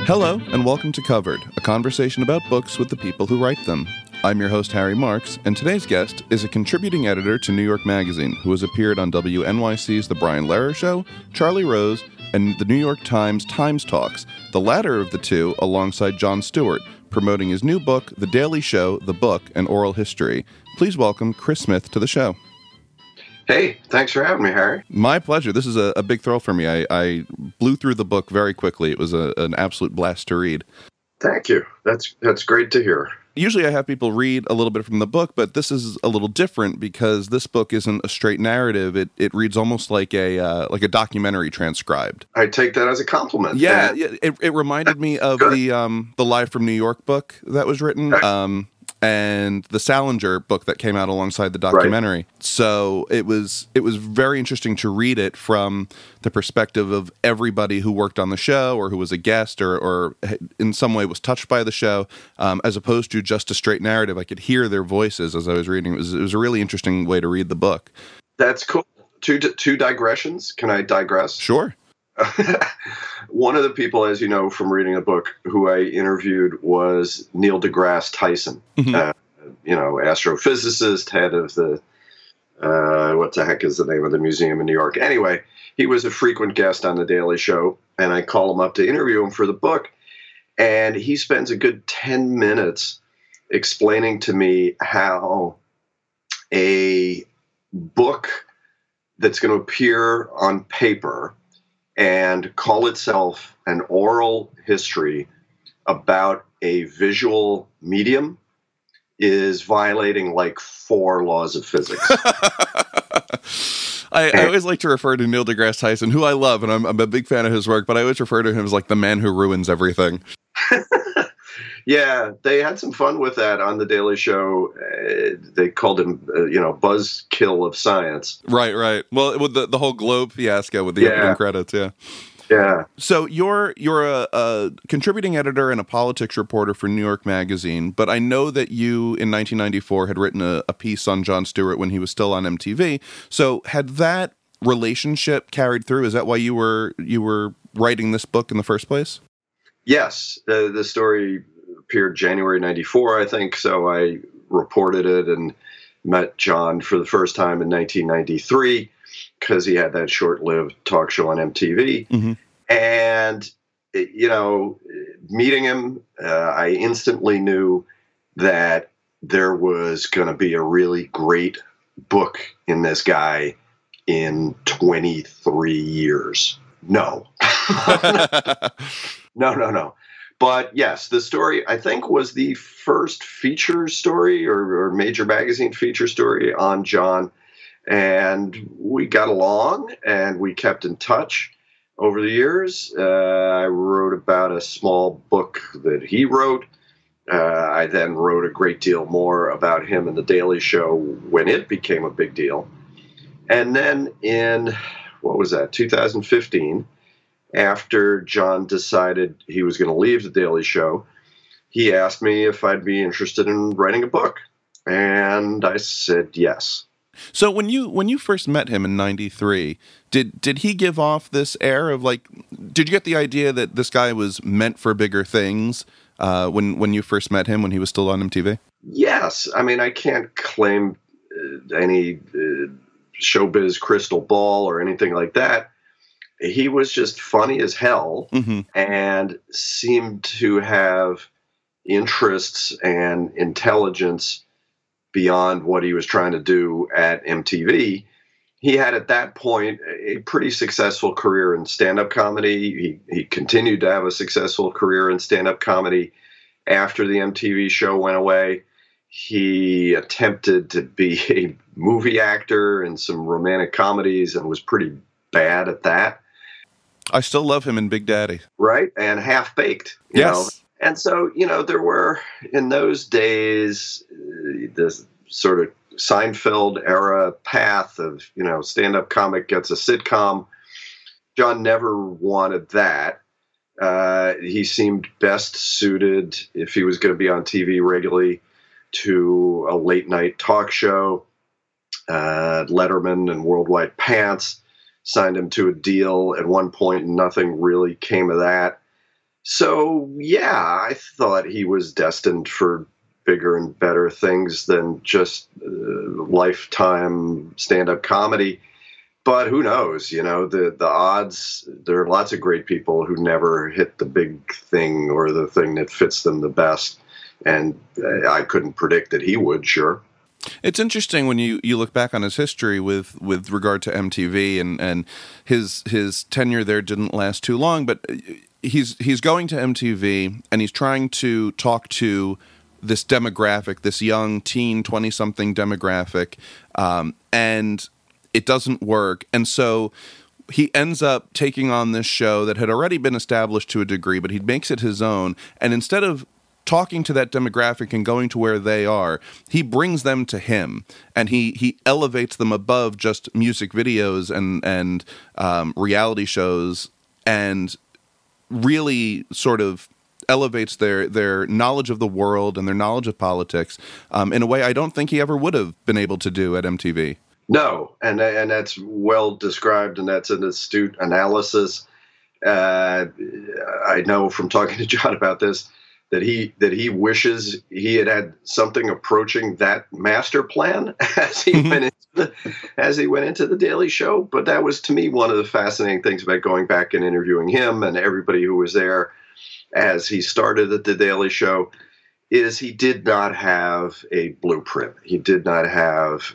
Hello, and welcome to Covered, a conversation about books with the people who write them. I'm your host, Harry Marks, and today's guest is a contributing editor to New York Magazine who has appeared on WNYC's The Brian Lehrer Show, Charlie Rose, and the New York Times Times Talks, the latter of the two alongside Jon Stewart, promoting his new book, The Daily Show, The Book, and Oral History. Please welcome Chris Smith to the show. Hey, thanks for having me, Harry. My pleasure. This is a big thrill for me. I blew through the book very quickly. It was an absolute blast to read. Thank you. That's great to hear. Usually I have people read a little bit from the book, but this is a little different because this book isn't a straight narrative. It reads almost like a documentary transcribed. I take that as a compliment. Yeah, it reminded me of the Live from New York book that was written. And the Salinger book that came out alongside the documentary. Right. So it was very interesting to read it from the perspective of everybody who worked on the show or who was a guest or in some way was touched by the show, as opposed to just a straight narrative. I could hear their voices as I was reading. It was a really interesting way to read the book. That's cool. Two digressions. Can I digress? Sure. One of the people, as you know from reading the book, who I interviewed was Neil deGrasse Tyson, astrophysicist, head of the, what the heck is the name of the museum in New York? Anyway, he was a frequent guest on The Daily Show, and I called him up to interview him for the book, and he spends a good 10 minutes explaining to me how a book that's going to appear on paper and call itself an oral history about a visual medium is violating like 4 laws of physics. I always like to refer to Neil deGrasse Tyson, who I love, and I'm a big fan of his work, but I always refer to him as like the man who ruins everything. Yeah, they had some fun with that on The Daily Show. They called him, buzzkill of science. Right. Well, with the whole Globe fiasco with the opening credits, yeah. Yeah. So you're a contributing editor and a politics reporter for New York Magazine, but I know that you, in 1994, had written a piece on Jon Stewart when he was still on MTV. So had that relationship carried through? Is that why you were writing this book in the first place? Yes. The story appeared January 94, I think. So I reported it and met Jon for the first time in 1993 because he had that short-lived talk show on MTV. Mm-hmm. And, meeting him, I instantly knew that there was going to be a really great book in this guy in 23 years. No. No. But yes, the story, I think, was the first feature story or major magazine feature story on Jon. And we got along and we kept in touch over the years. I wrote about a small book that he wrote. I then wrote a great deal more about him and The Daily Show when it became a big deal. And then in, 2015, after Jon decided he was going to leave The Daily Show, he asked me if I'd be interested in writing a book. And I said yes. So when you first met him in 93, did he give off this air of like, did you get the idea that this guy was meant for bigger things when you first met him when he was still on MTV? Yes. I mean, I can't claim any showbiz crystal ball or anything like that. He was just funny as hell and seemed to have interests and intelligence beyond what he was trying to do at MTV. He had at that point a pretty successful career in stand-up comedy. He continued to have a successful career in stand-up comedy after the MTV show went away. He attempted to be a movie actor in some romantic comedies and was pretty bad at that. I still love him in Big Daddy. Right? And Half-Baked. Yes. And so, there were, in those days, this sort of Seinfeld era path of, stand-up comic gets a sitcom. Jon never wanted that. He seemed best suited, if he was going to be on TV regularly, to a late-night talk show. Letterman and Worldwide Pants signed him to a deal at one point, and nothing really came of that. So, yeah, I thought he was destined for bigger and better things than just lifetime stand-up comedy. But who knows? The odds. There are lots of great people who never hit the big thing or the thing that fits them the best. And I couldn't predict that he would, sure. It's interesting when you look back on his history with regard to MTV, and his tenure there didn't last too long, but he's going to MTV and he's trying to talk to this demographic, this young teen, 20-something demographic, and it doesn't work. And so he ends up taking on this show that had already been established to a degree, but he makes it his own. And instead of talking to that demographic and going to where they are, he brings them to him, and he elevates them above just music videos and reality shows, and really sort of elevates their knowledge of the world and their knowledge of politics in a way I don't think he ever would have been able to do at MTV. No, and that's well described, and that's an astute analysis. I know from talking to John about this that he wishes he had something approaching that master plan as he went into the Daily Show. But that was, to me, one of the fascinating things about going back and interviewing him and everybody who was there as he started at the Daily Show, is he did not have a blueprint. He did not have,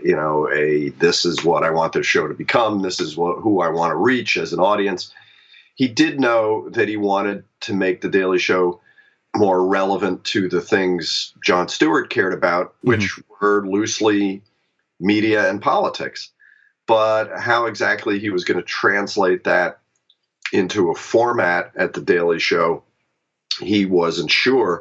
this is what I want this show to become. This is who I want to reach as an audience. He did know that he wanted to make the Daily Show more relevant to the things Jon Stewart cared about, which were loosely media and politics. But how exactly he was going to translate that into a format at the Daily Show, he wasn't sure.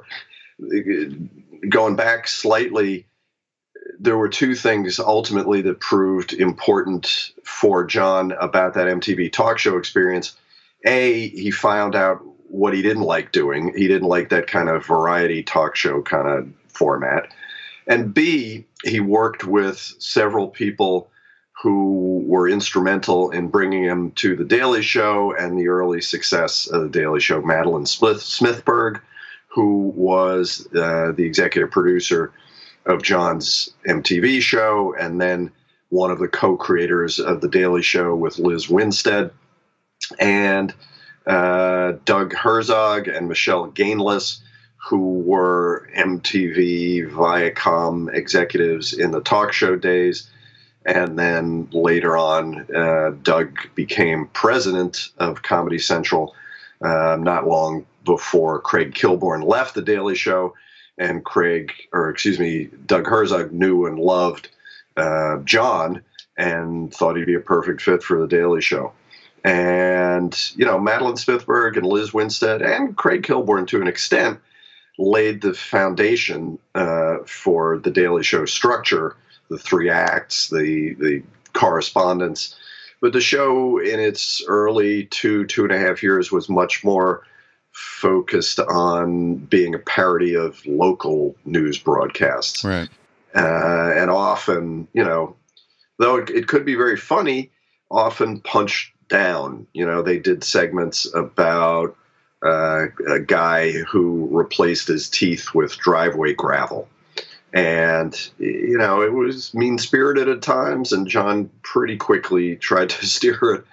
Going back slightly, there were two things ultimately that proved important for John about that MTV talk show experience. A, he found out what he didn't like doing. He didn't like that kind of variety talk show kind of format. And B, he worked with several people who were instrumental in bringing him to The Daily Show and the early success of The Daily Show. Madeline Smithberg, who was the executive producer of John's MTV show, and then one of the co-creators of The Daily Show with Liz Winstead, and Doug Herzog and Michelle Gainless, who were MTV Viacom executives in the talk show days. And then later on, Doug became president of Comedy Central not long before Craig Kilborn left The Daily Show. And Doug Herzog knew and loved John and thought he'd be a perfect fit for The Daily Show. And, Madeline Smithberg and Liz Winstead and Craig Kilborn, to an extent, laid the foundation for The Daily Show structure, the 3 acts, the correspondence. But the show in its early 2.5 years was much more focused on being a parody of local news broadcasts. Right. And often, though it could be very funny, often punched down. They did segments about a guy who replaced his teeth with driveway gravel. And, it was mean-spirited at times, and John pretty quickly tried to steer it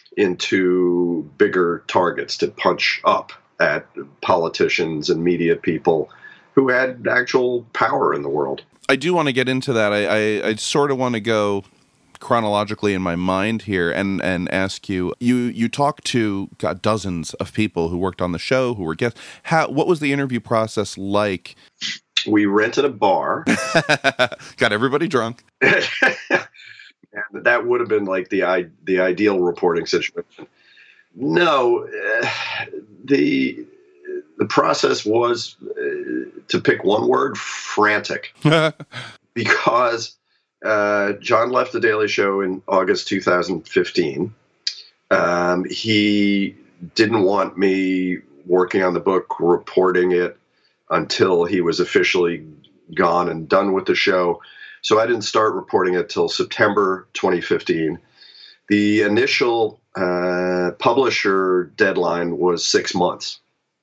into bigger targets to punch up at politicians and media people who had actual power in the world. I do want to get into that. I sort of want to go chronologically in my mind here and ask you talked to dozens of people who worked on the show, who were guests. What was the interview process like? We rented a bar. Got everybody drunk. And that would have been like the ideal reporting situation. No, the process was, to pick one word, frantic. Because John left The Daily Show in August 2015. He didn't want me working on the book, reporting it, until he was officially gone and done with the show. So I didn't start reporting it till September 2015. The initial publisher deadline was 6 months.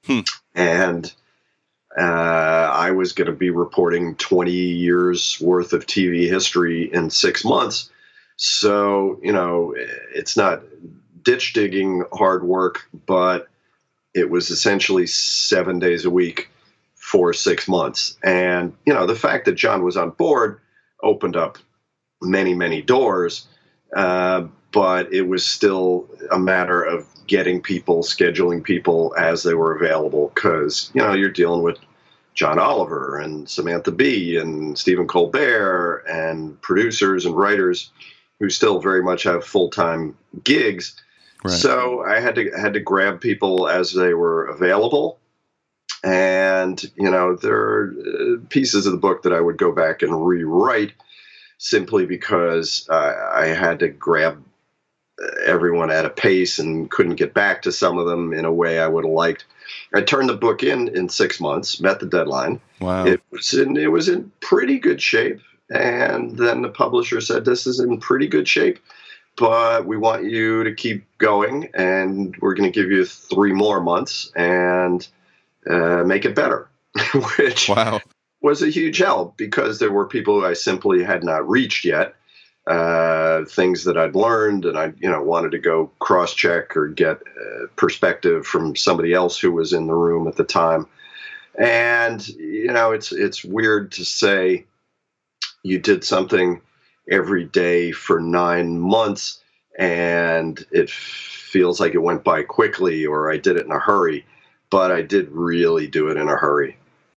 And I was going to be reporting 20 years worth of TV history in 6 months. So, it's not ditch digging hard work, but it was essentially 7 days a week for 6 months. And, the fact that John was on board opened up many, many doors. But it was still a matter of getting people, scheduling people as they were available, because, you're dealing with John Oliver and Samantha Bee and Stephen Colbert and producers and writers who still very much have full-time gigs. Right. So I had to grab people as they were available. And, there are pieces of the book that I would go back and rewrite simply because I had to grab everyone at a pace and couldn't get back to some of them in a way I would have liked. I turned the book in 6 months, met the deadline. Wow. It was in pretty good shape. And then the publisher said, this is in pretty good shape, but we want you to keep going, and we're going to give you 3 more months and make it better, which was a huge help, because there were people who I simply had not reached yet. Things that I'd learned, and I, wanted to go cross-check or get perspective from somebody else who was in the room at the time. And, it's weird to say you did something every day for 9 months and it feels like it went by quickly, or I did it in a hurry, but I did really do it in a hurry.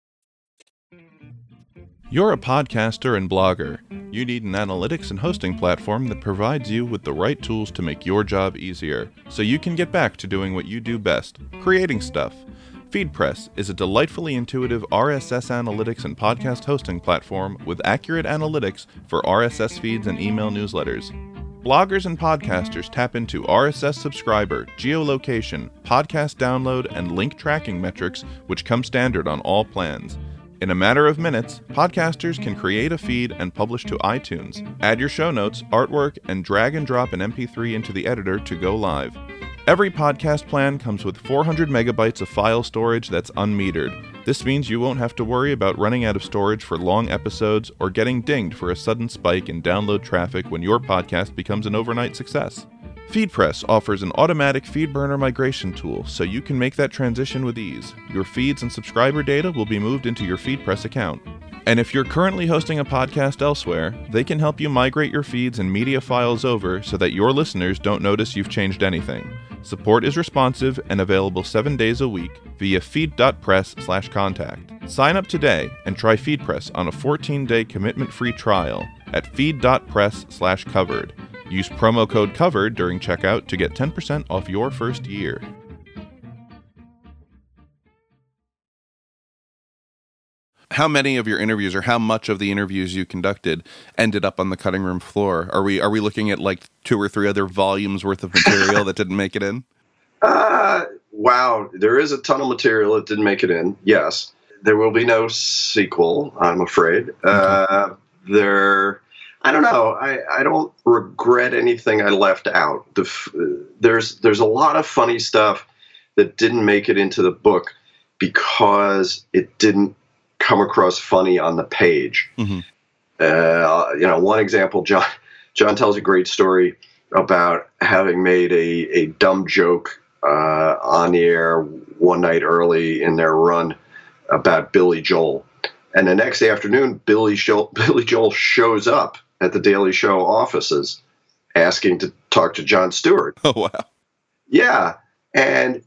You're a podcaster and blogger. You need an analytics and hosting platform that provides you with the right tools to make your job easier, so you can get back to doing what you do best, creating stuff. FeedPress is a delightfully intuitive RSS analytics and podcast hosting platform with accurate analytics for RSS feeds and email newsletters. Bloggers and podcasters tap into RSS subscriber, geolocation, podcast download, and link tracking metrics, which come standard on all plans. In a matter of minutes, podcasters can create a feed and publish to iTunes, add your show notes, artwork, and drag and drop an MP3 into the editor to go live. Every podcast plan comes with 400 megabytes of file storage that's unmetered. This means you won't have to worry about running out of storage for long episodes or getting dinged for a sudden spike in download traffic when your podcast becomes an overnight success. FeedPress offers an automatic FeedBurner migration tool, so you can make that transition with ease. Your feeds and subscriber data will be moved into your FeedPress account. And if you're currently hosting a podcast elsewhere, they can help you migrate your feeds and media files over so that your listeners don't notice you've changed anything. Support is responsive and available 7 days a week via feed.press/contact. Sign up today and try FeedPress on a 14-day commitment-free trial at feed.press/covered. Use promo code COVERED during checkout to get 10% off your first year. How many of your interviews, or how much of the interviews you conducted, ended up on the cutting room floor? Are we looking at like 2 or 3 other volumes worth of material that didn't make it in? Wow, there is a ton of material that didn't make it in. Yes, there will be no sequel, I'm afraid. I don't know. I don't regret anything I left out. There's a lot of funny stuff that didn't make it into the book because it didn't come across funny on the page. Mm-hmm. One example, John tells a great story about having made a dumb joke on the air one night early in their run about Billy Joel. And the next afternoon, Billy Joel shows up at the Daily Show offices asking to talk to Jon Stewart. Oh, wow. Yeah. And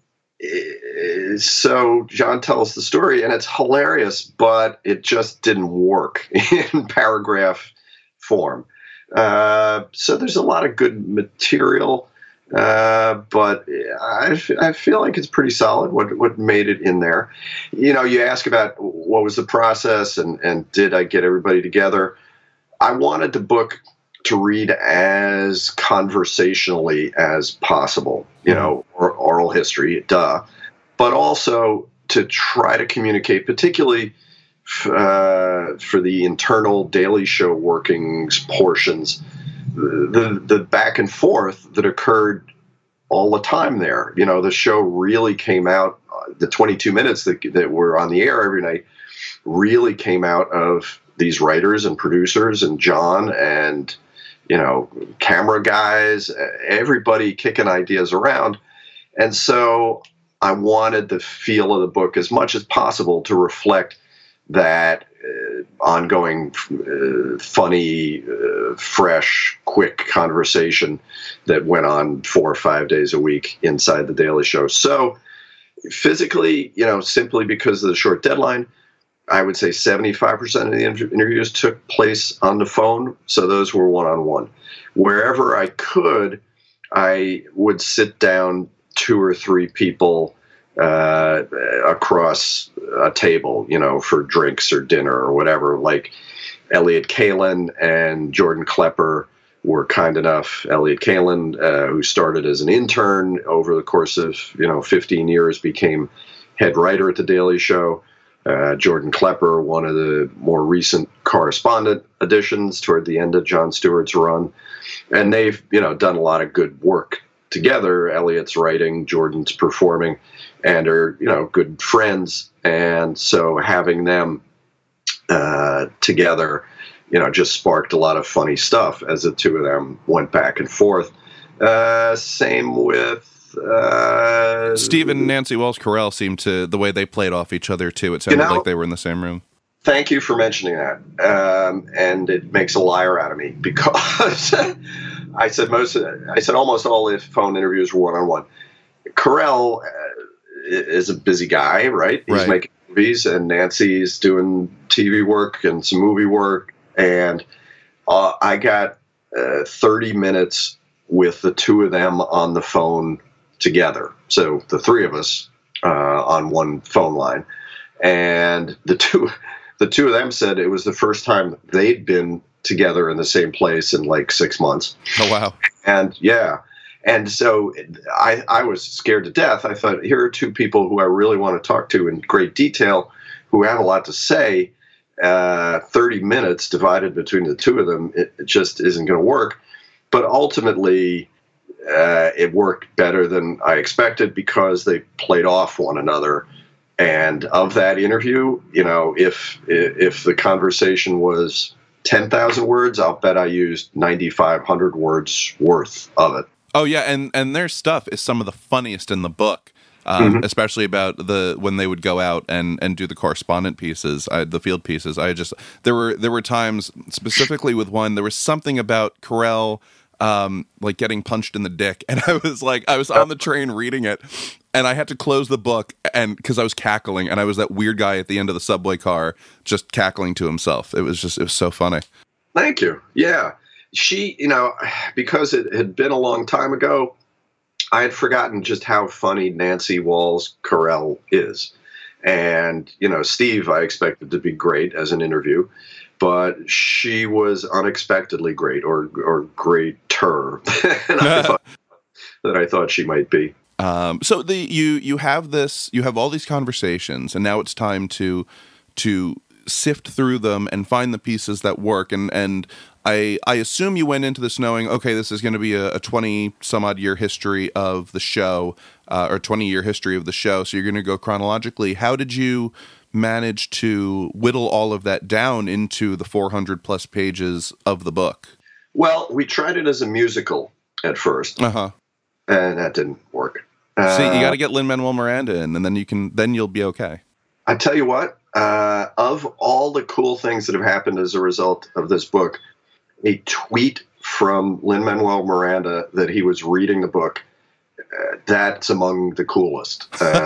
so John tells the story, and it's hilarious, but it just didn't work in paragraph form. So there's a lot of good material, but I feel like it's pretty solid what made it in there. You ask about what was the process and did I get everybody together? I wanted the book to read as conversationally as possible, or oral history, duh, but also to try to communicate, particularly for the internal Daily Show workings portions, the back and forth that occurred all the time there. The show really came out the 22 minutes that were on the air every night really came out of these writers and producers and John and, camera guys, everybody kicking ideas around. And so I wanted the feel of the book as much as possible to reflect that ongoing, funny, fresh, quick conversation that went on 4 or 5 days a week inside The Daily Show. So physically, simply because of the short deadline, I would say 75% of the interviews took place on the phone. So those were one-on-one. Wherever I could, I would sit down 2 or 3 people across a table, for drinks or dinner or whatever. Like Elliott Kalan and Jordan Klepper were kind enough. Elliott Kalan, who started as an intern over the course of 15 years, became head writer at The Daily Show. Jordan Klepper, one of the more recent correspondent additions toward the end of Jon Stewart's run. And they've, done a lot of good work together. Elliott's writing, Jordan's performing, and are, good friends. And so having them together, just sparked a lot of funny stuff as the two of them went back and forth. Same with Steve and Nancy Walls Carell seemed to, the way they played off each other too, it sounded like they were in the same room. Thank you for mentioning that. And it makes a liar out of me because I said almost all the phone interviews were one-on-one. Carell is a busy guy, right? He's making movies, and Nancy's doing TV work and some movie work. And I got 30 minutes with the two of them on the phone together. So the three of us on one phone line. And the two of them said it was the first time they'd been together in the same place in like 6 months. Oh, wow. And yeah. And so I was scared to death. I thought, here are two people who I really want to talk to in great detail, who have a lot to say. 30 minutes divided between the two of them, it just isn't going to work. But ultimately, it worked better than I expected because they played off one another. And of that interview, if the conversation was 10,000 words, I'll bet I used 9,500 words worth of it. Oh yeah, and their stuff is some of the funniest in the book, especially about when they would go out and do the correspondent pieces, the field pieces. There were times, specifically with one, there was something about Carell like getting punched in the dick, and I was on the train reading it, and I had to close the book, and because I was cackling, and I was that weird guy at the end of the subway car just cackling to himself. It was so funny. Thank you. Yeah. She, because it had been a long time ago, I had forgotten just how funny Nancy Walls Carell is. And, Steve, I expected to be great as an interview, but she was unexpectedly great, or greater than I thought she might be. So you have all these conversations, and now it's time to sift through them and find the pieces that work. And I assume you went into this knowing, okay, this is going to be a 20 some odd year history of the show, or 20-year history of the show. So you're going to go chronologically. How did you manage to whittle all of that down into the 400 plus pages of the book? Well, we tried it as a musical at first, and that didn't work. See, you got to get Lin-Manuel Miranda in, and then you'll be okay. I tell you what, of all the cool things that have happened as a result of this book, a tweet from Lin-Manuel Miranda that he was reading the book, that's among the coolest.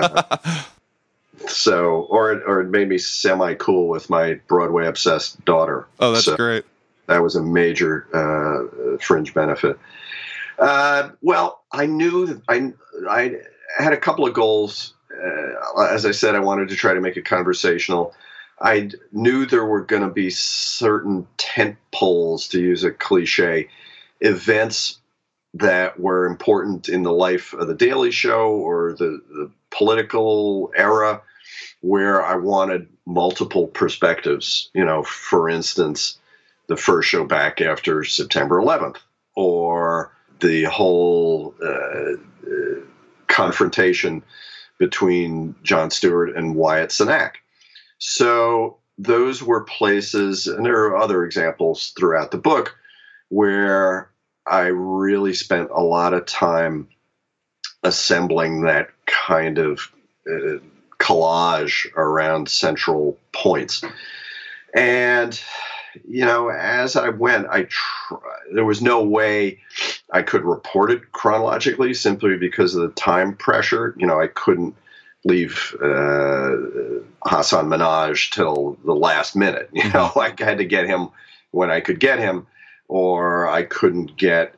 Or it made me semi-cool with my Broadway-obsessed daughter. Oh, that's great. That was a major fringe benefit. Well, I knew that I had a couple of goals. As I said, I wanted to try to make it conversational. I knew there were going to be certain tent poles, to use a cliche, events that were important in the life of The Daily Show or the political era where I wanted multiple perspectives. For instance, the first show back after September 11th, or the whole confrontation between Jon Stewart and Wyatt Cenac. So those were places, and there are other examples throughout the book, where I really spent a lot of time assembling that kind of collage around central points. And, as I went, there was no way I could report it chronologically simply because of the time pressure. I couldn't leave Hasan Minhaj till the last minute. I had to get him when I could get him, or I couldn't get,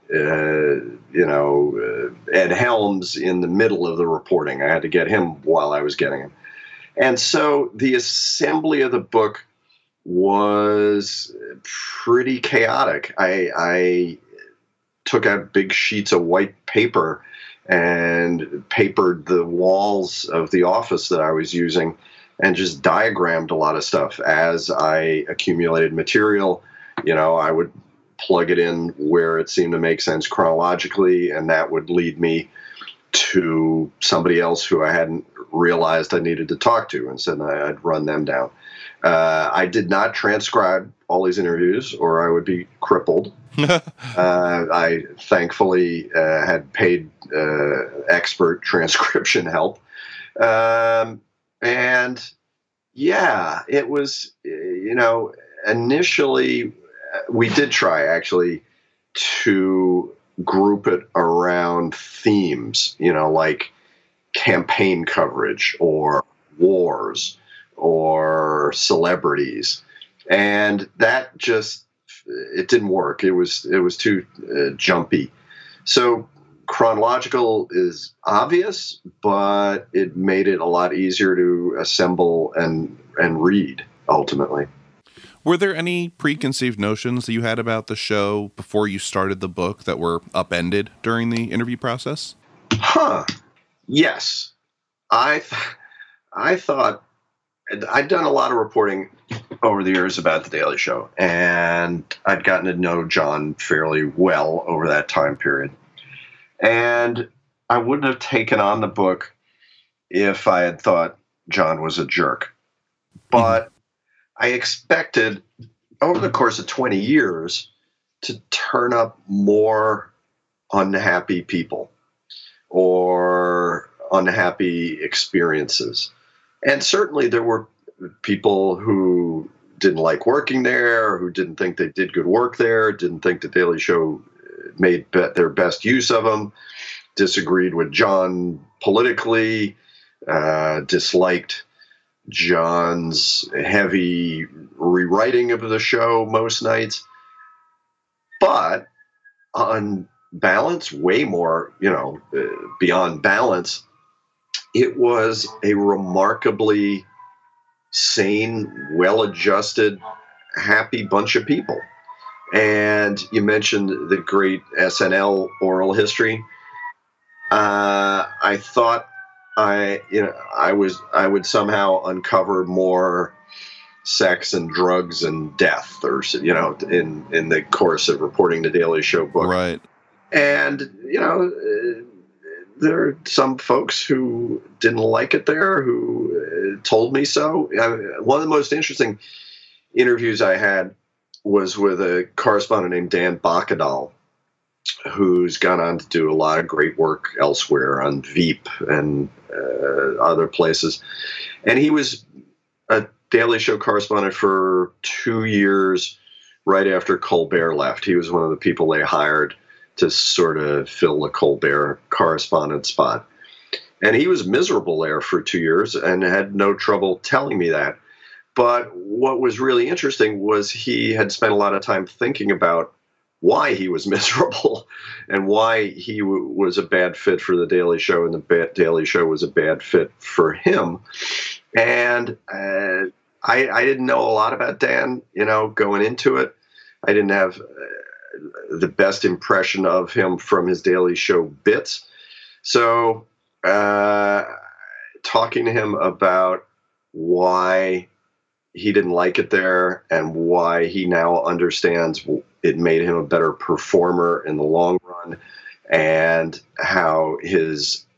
Ed Helms in the middle of the reporting. I had to get him while I was getting him. And so the assembly of the book was pretty chaotic. I took out big sheets of white paper and papered the walls of the office that I was using and just diagrammed a lot of stuff. As I accumulated material, I would plug it in where it seemed to make sense chronologically, and that would lead me to somebody else who I hadn't realized I needed to talk to, and so I'd run them down. I did not transcribe all these interviews, or I would be crippled. I thankfully had paid expert transcription help. And yeah, it was, initially we did try actually to group it around themes, like campaign coverage or wars or celebrities. And that it didn't work. It was too jumpy. So chronological is obvious, but it made it a lot easier to assemble and read ultimately. Were there any preconceived notions that you had about the show before you started the book that were upended during the interview process? Yes. I thought I'd done a lot of reporting over the years about The Daily Show, and I'd gotten to know Jon fairly well over that time period. And I wouldn't have taken on the book if I had thought Jon was a jerk. But I expected, over the course of 20 years, to turn up more unhappy people or unhappy experiences. And certainly there were people who didn't like working there, who didn't think they did good work there, didn't think The Daily Show made their best use of them, disagreed with Jon politically, disliked Jon's heavy rewriting of the show most nights. But on balance, way more, beyond balance, it was a remarkably sane, well-adjusted, happy bunch of people. And you mentioned the great SNL oral history. I thought I would somehow uncover more sex and drugs and death, or in the course of reporting the Daily Show book. Right. And there are some folks who didn't like it there, who told me so. One of the most interesting interviews I had was with a correspondent named Dan Bacadal, who's gone on to do a lot of great work elsewhere on Veep and other places. And he was a Daily Show correspondent for 2 years right after Colbert left. He was one of the people they hired to sort of fill the Colbert correspondent spot. And he was miserable there for 2 years and had no trouble telling me that. But what was really interesting was he had spent a lot of time thinking about why he was miserable and why he was a bad fit for the Daily Show, and the Daily Show was a bad fit for him. And I didn't know a lot about Dan, going into it. I didn't have the best impression of him from his Daily Show bits. So talking to him about why he didn't like it there and why he now understands it made him a better performer in the long run, and how his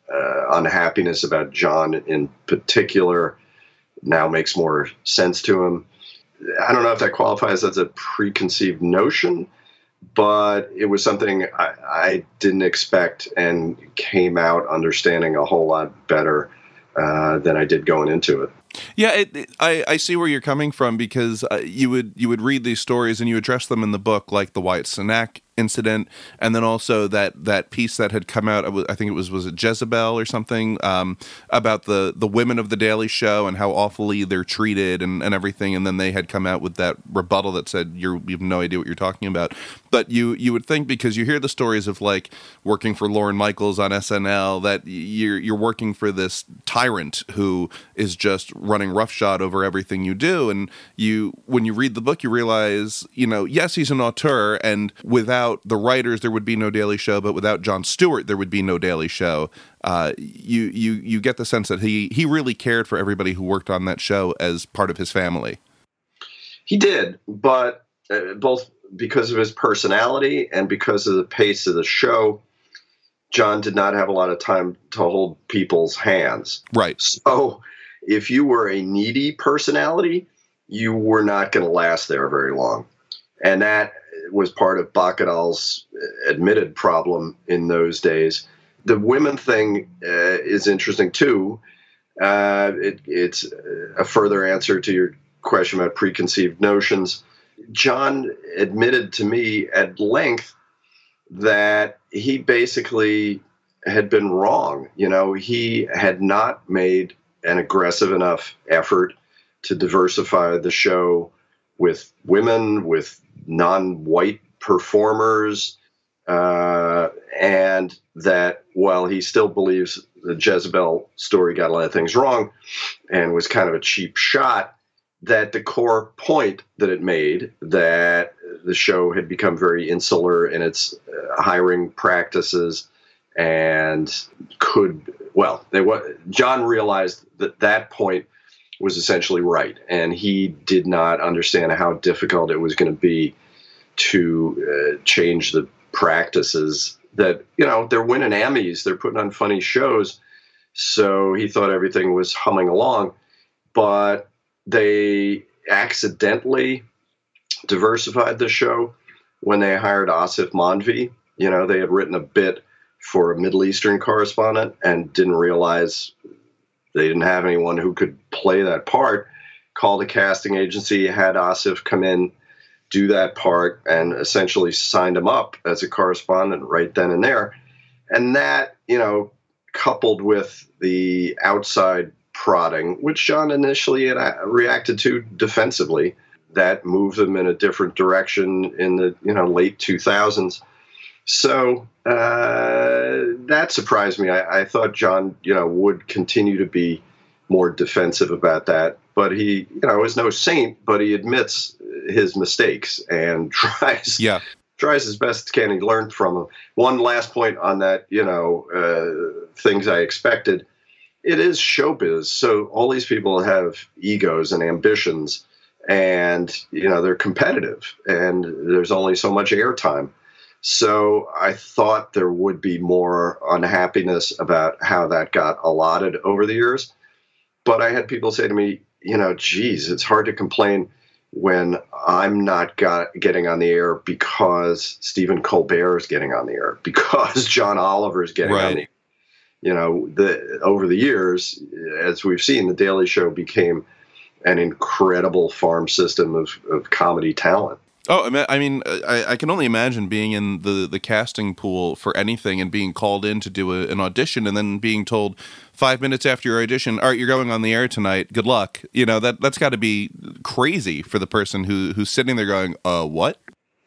unhappiness about John in particular now makes more sense to him. I don't know if that qualifies as a preconceived notion, but it was something I didn't expect and came out understanding a whole lot better than I did going into it. Yeah, I see where you're coming from, because you would read these stories and you address them in the book, like the Wyatt Cenac incident, and then also that piece that had come out, I think was it Jezebel or something, about the women of the Daily Show and how awfully they're treated and everything, and then they had come out with that rebuttal that said you have no idea what you're talking about. But you would think, because you hear the stories of like working for Lorne Michaels on SNL, that you're working for this tyrant who is just running roughshod over everything you do, and when you read the book, you realize, yes, he's an auteur, and without the writers there would be no Daily Show, but without Jon Stewart there would be no Daily Show. You get the sense that he really cared for everybody who worked on that show as part of his family. He did, but both because of his personality and because of the pace of the show, John did not have a lot of time to hold people's hands. Right. So if you were a needy personality, you were not going to last there very long. And that was part of Bacal's admitted problem in those days. The women thing is interesting, too. It's a further answer to your question about preconceived notions. John admitted to me at length that he basically had been wrong. He had not made an aggressive enough effort to diversify the show with women, with non-white performers, and that while he still believes the Jezebel story got a lot of things wrong and was kind of a cheap shot, that the core point that it made, that the show had become very insular in its hiring practices and John realized that point was essentially right. And he did not understand how difficult it was going to be to change the practices that, they're winning Emmys, they're putting on funny shows. So he thought everything was humming along, but they accidentally diversified the show when they hired Asif Manvi. They had written a bit for a Middle Eastern correspondent and didn't realize they didn't have anyone who could play that part. Called a casting agency, had Asif come in, do that part, and essentially signed him up as a correspondent right then and there. And that, coupled with the outside prodding, which John initially had reacted to defensively, that moved them in a different direction in the late 2000s. So that surprised me. I thought John would continue to be more defensive about that, but he is no saint, but he admits his mistakes and tries his best can. He learned from them. One last point on that, things I expected. It is showbiz, so all these people have egos and ambitions, and they're competitive, and there's only so much airtime. So I thought there would be more unhappiness about how that got allotted over the years. But I had people say to me, geez, it's hard to complain when I'm not getting on the air because Stephen Colbert is getting on the air, because John Oliver is getting on the air. Over the years, as we've seen, The Daily Show became an incredible farm system of comedy talent. Oh, I mean, I can only imagine being in the casting pool for anything and being called in to do an audition and then being told 5 minutes after your audition, all right, you're going on the air tonight. Good luck. That's got to be crazy for the person who's sitting there going, what?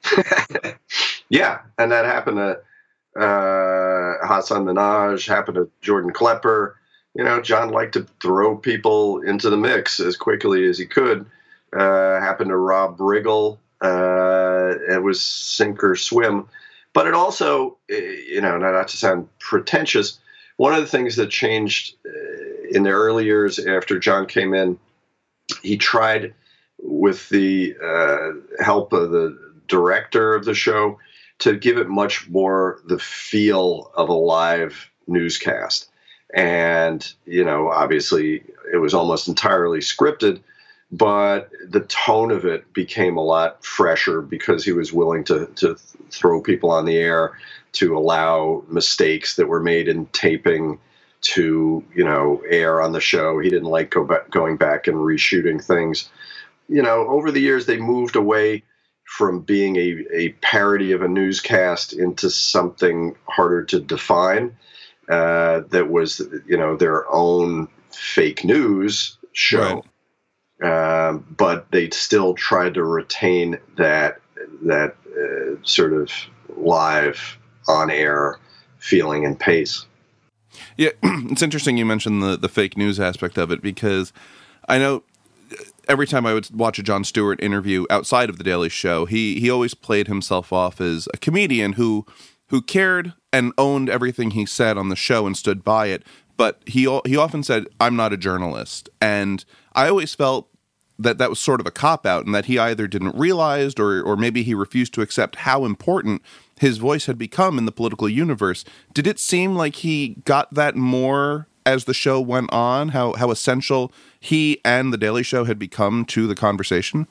Yeah, and that happened to Hassan Minhaj, happened to Jordan Klepper. John liked to throw people into the mix as quickly as he could. Happened to Rob Riggle. It was sink or swim. But it also, not to sound pretentious, one of the things that changed in the early years after John came in, he tried, with the help of the director of the show, to give it much more the feel of a live newscast. And, obviously it was almost entirely scripted, but the tone of it became a lot fresher because he was willing to throw people on the air, to allow mistakes that were made in taping to, air on the show. He didn't like going back and reshooting things. Over the years, they moved away from being a parody of a newscast into something harder to define. That was, their own fake news show. Right. But they still tried to retain that sort of live on-air feeling and pace. Yeah, it's interesting you mentioned the fake news aspect of it, because I know every time I would watch a Jon Stewart interview outside of The Daily Show, he always played himself off as a comedian who cared and owned everything he said on the show and stood by it. But he often said, "I'm not a journalist." And I always felt that was sort of a cop-out, and that he either didn't realize or maybe he refused to accept how important his voice had become in the political universe. Did it seem like he got that more as the show went on, how essential he and The Daily Show had become to the conversation?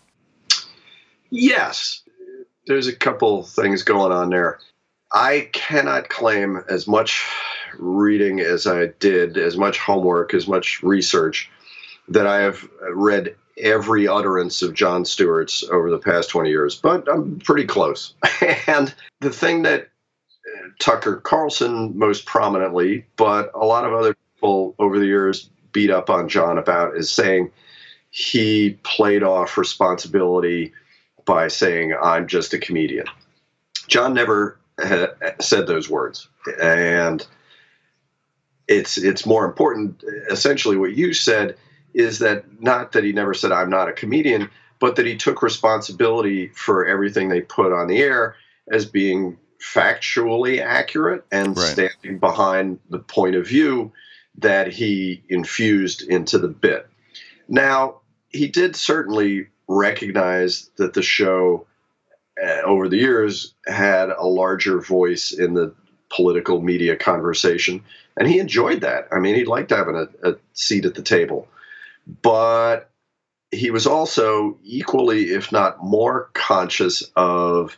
Yes. There's a couple things going on there. I cannot claim as much reading as I did, as much homework, as much research, that I have read every utterance of Jon Stewart's over the past 20 years, but I'm pretty close. And the thing that Tucker Carlson most prominently, but a lot of other people over the years beat up on Jon about, is saying he played off responsibility by saying, "I'm just a comedian." Jon never said those words. And it's more important, essentially what you said, is that not that he never said, "I'm not a comedian," but that he took responsibility for everything they put on the air as being factually accurate and right. standing behind the point of view that he infused into the bit. Now, he did certainly recognize that the show over the years had a larger voice in the political media conversation, and he enjoyed that. I mean, he liked having a seat at the table. But he was also equally, if not more, conscious of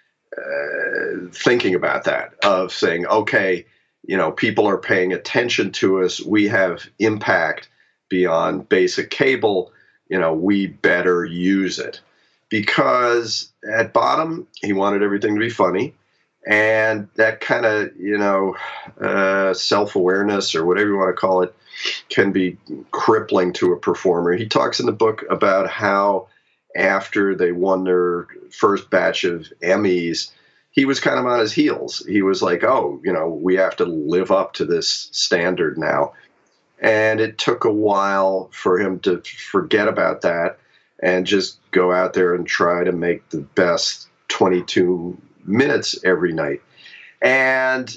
thinking about that, of saying, okay, people are paying attention to us. We have impact beyond basic cable. We better use it. Because at bottom, he wanted everything to be funny. And that kind of, self-awareness, or whatever you want to call it, can be crippling to a performer. He talks in the book about how after they won their first batch of Emmys, he was kind of on his heels. He was like, oh, we have to live up to this standard now. And it took a while for him to forget about that and just go out there and try to make the best 22 minutes every night. And,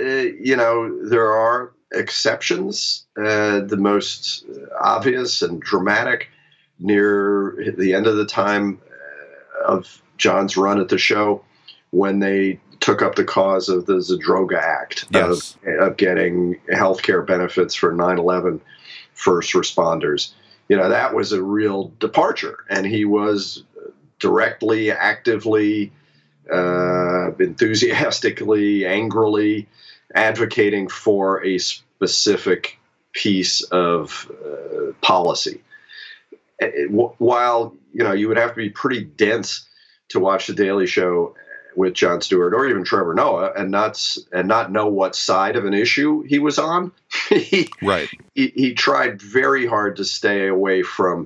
there are exceptions. The most obvious and dramatic near the end of the time of Jon's run at the show, when they took up the cause of the Zadroga Act, yes. of getting healthcare benefits for 9/11 first responders. That was a real departure, and he was directly, actively, enthusiastically, angrily advocating for a specific piece of policy. While, you would have to be pretty dense to watch The Daily Show with Jon Stewart or even Trevor Noah and not know what side of an issue he was on. Right. He tried very hard to stay away from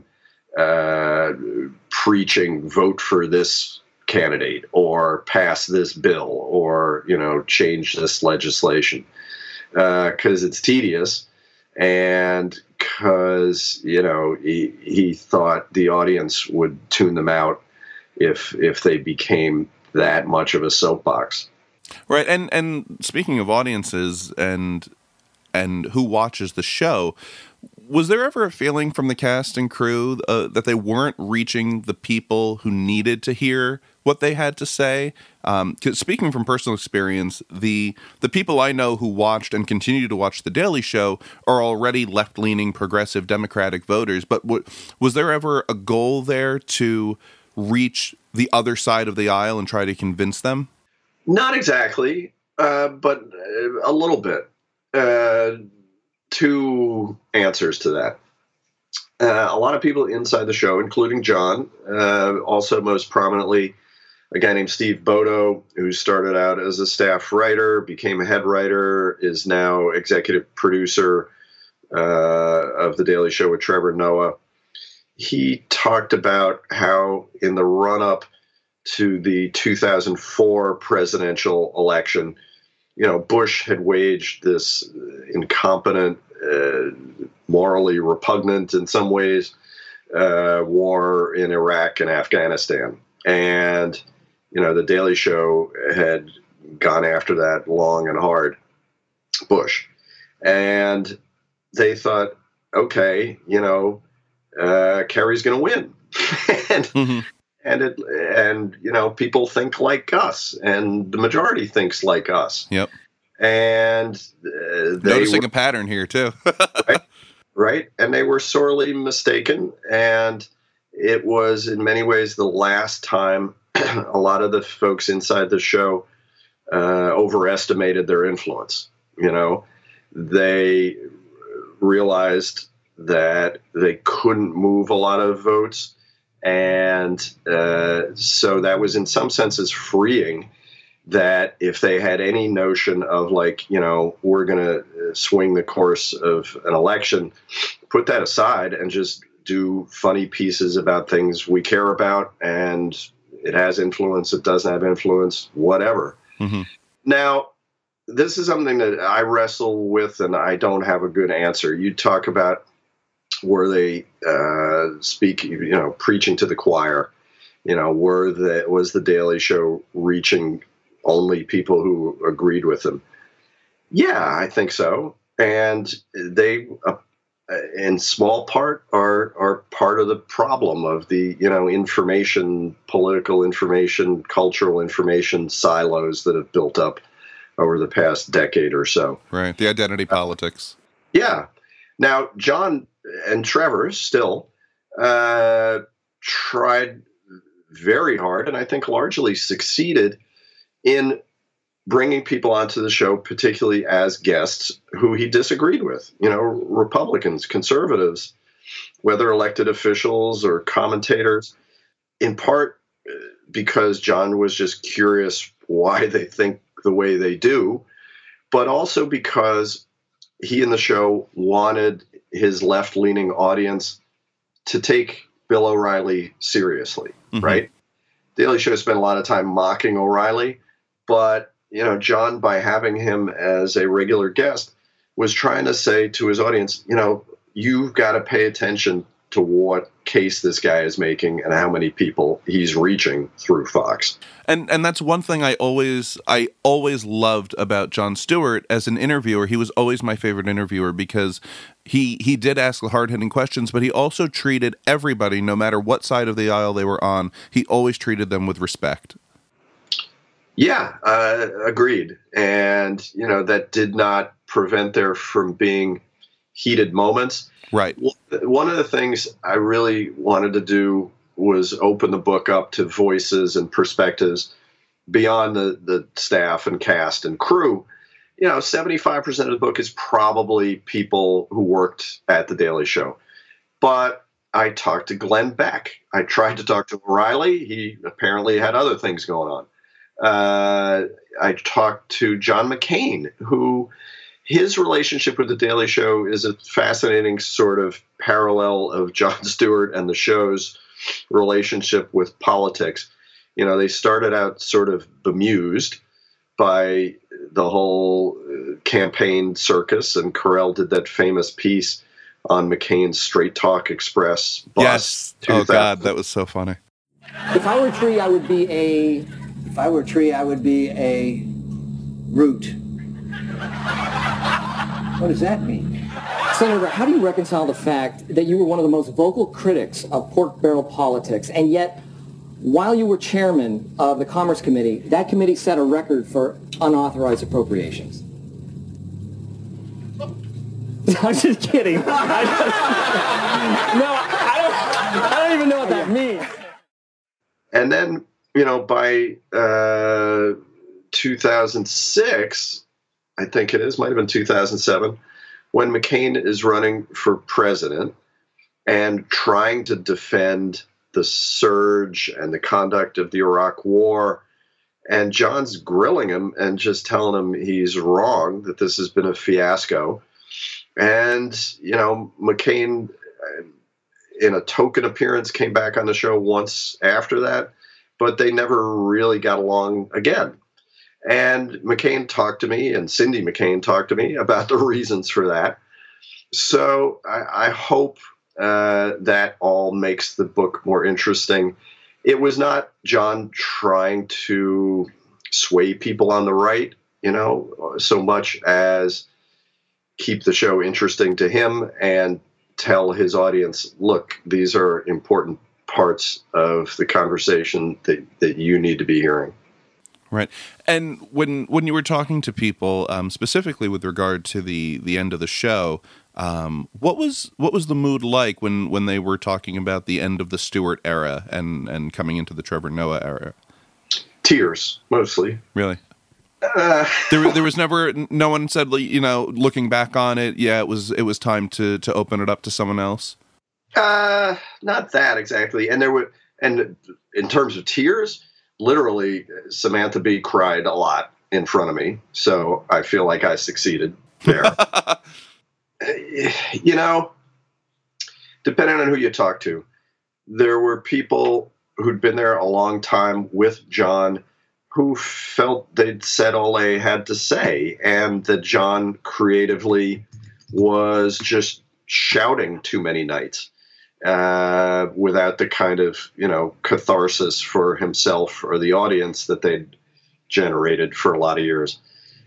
preaching, vote for this candidate or pass this bill or, change this legislation, because it's tedious, and because, he thought the audience would tune them out if they became that much of a soapbox. Right. And speaking of audiences and who watches the show, Was there ever a feeling from the cast and crew that they weren't reaching the people who needed to hear what they had to say? 'Cause speaking from personal experience, the people I know who watched and continue to watch The Daily Show are already left-leaning progressive Democratic voters. But was there ever a goal there to reach the other side of the aisle and try to convince them? Not exactly, but a little bit. Two answers to that. A lot of people inside the show, including John, also most prominently a guy named Steve Bodo, who started out as a staff writer, became a head writer, is now executive producer of The Daily Show with Trevor Noah. He talked about how in the run-up to the 2004 presidential election, Bush had waged this incompetent, morally repugnant in some ways, war in Iraq and Afghanistan. And, The Daily Show had gone after that long and hard, Bush. And they thought, okay, Kerry's going to win. And people think like us, and the majority thinks like us. Yep. And noticing a pattern here too. right. And they were sorely mistaken. And it was in many ways the last time a lot of the folks inside the show overestimated their influence. They realized that they couldn't move a lot of votes. And so that was in some senses freeing, that if they had any notion of we're going to swing the course of an election, put that aside and just do funny pieces about things we care about, and it has influence, it doesn't have influence, whatever. Mm-hmm. Now, this is something that I wrestle with, and I don't have a good answer. You talk about were they preaching to the choir? Was the Daily Show reaching only people who agreed with them? Yeah, I think so. And they, in small part, are part of the problem of the, political information, cultural information silos that have built up over the past decade or so. Right, the identity politics. Yeah. Now, John and Trevor still tried very hard, and I think largely succeeded in bringing people onto the show, particularly as guests who he disagreed with. Republicans, conservatives, whether elected officials or commentators, in part because John was just curious why they think the way they do, but also because he and the show wanted his left-leaning audience to take Bill O'Reilly seriously, mm-hmm. right? Daily Show spent a lot of time mocking O'Reilly, but, John, by having him as a regular guest, was trying to say to his audience, you've got to pay attention to what case this guy is making and how many people he's reaching through Fox. And that's one thing I always loved about Jon Stewart as an interviewer. He was always my favorite interviewer because he did ask the hard-hitting questions, but he also treated everybody, no matter what side of the aisle they were on, he always treated them with respect. Yeah, agreed. And, that did not prevent there from being heated moments. Right. One of the things I really wanted to do was open the book up to voices and perspectives beyond the staff and cast and crew. 75% of the book is probably people who worked at The Daily Show. But I talked to Glenn Beck. I tried to talk to O'Reilly. He apparently had other things going on. I talked to John McCain, who his relationship with The Daily Show is a fascinating sort of parallel of Jon Stewart and the show's relationship with politics. They started out sort of bemused by the whole campaign circus, and Carell did that famous piece on McCain's Straight Talk Express bus. Yes. Oh God, that was so funny. If I were a tree, I would be a root. What does that mean? Senator, how do you reconcile the fact that you were one of the most vocal critics of pork barrel politics, and yet, while you were chairman of the Commerce Committee, that committee set a record for unauthorized appropriations? I'm just kidding. I don't even know what that means. And then, by 2006, I think it is, might have been 2007, when McCain is running for president and trying to defend the surge and the conduct of the Iraq War, and John's grilling him and just telling him he's wrong, that this has been a fiasco. And, McCain, in a token appearance, came back on the show once after that, but they never really got along again. And McCain talked to me, and Cindy McCain talked to me about the reasons for that. So I hope that all makes the book more interesting. It was not John trying to sway people on the right, so much as keep the show interesting to him and tell his audience, look, these are important parts of the conversation that you need to be hearing. Right. And when you were talking to people, specifically with regard to the end of the show, what was the mood like when they were talking about the end of the Stewart era and coming into the Trevor Noah era? Tears, mostly. Really? There was never, no one said, looking back on it, yeah, it was time to open it up to someone else. Not that exactly. And in terms of tears, literally Samantha Bee cried a lot in front of me. So I feel like I succeeded there. Depending on who you talk to, there were people who'd been there a long time with John who felt they'd said all they had to say, and that John creatively was just shouting too many nights without the kind of, catharsis for himself or the audience that they'd generated for a lot of years.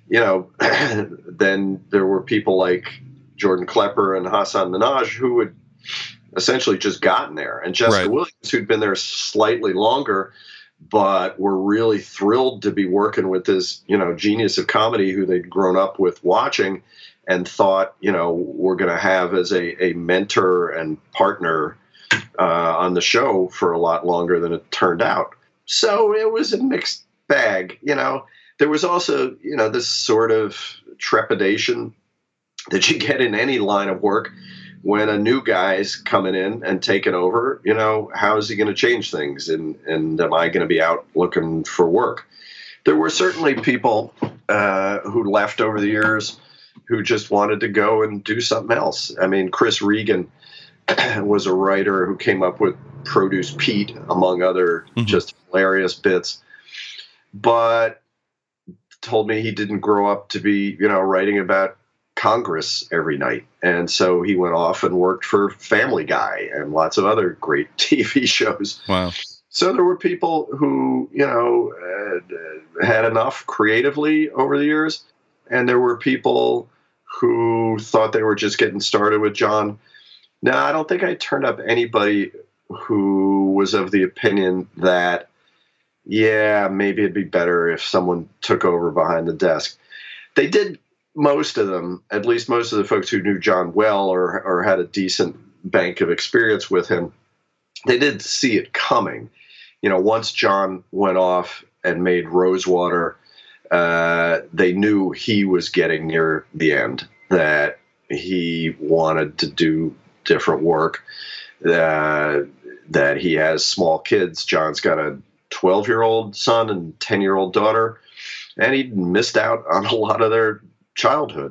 Then there were people like Jordan Klepper and Hassan Minhaj who had essentially just gotten there, and Jessica Williams, who'd been there slightly longer, but were really thrilled to be working with this, genius of comedy who they'd grown up with watching and thought, we're going to have as a mentor and partner on the show for a lot longer than it turned out. So it was a mixed bag. There was also, this sort of trepidation that you get in any line of work when a new guy's coming in and taking over. How is he going to change things? And am I going to be out looking for work? There were certainly people who left over the years who just wanted to go and do something else. I mean, Chris Regan was a writer who came up with Produce Pete, among other just hilarious bits, but told me he didn't grow up to be, writing about Congress every night. And so he went off and worked for Family Guy and lots of other great TV shows. Wow. So there were people who, had enough creatively over the years. And there were people who thought they were just getting started with John. Now, I don't think I turned up anybody who was of the opinion that, yeah, maybe it'd be better if someone took over behind the desk. They did, most of them, at least most of the folks who knew John well or had a decent bank of experience with him, they did see it coming. Once John went off and made Rosewater, they knew he was getting near the end, that he wanted to do different work, that he has small kids. John's got a 12-year-old son and 10-year-old daughter, and he missed out on a lot of their childhood.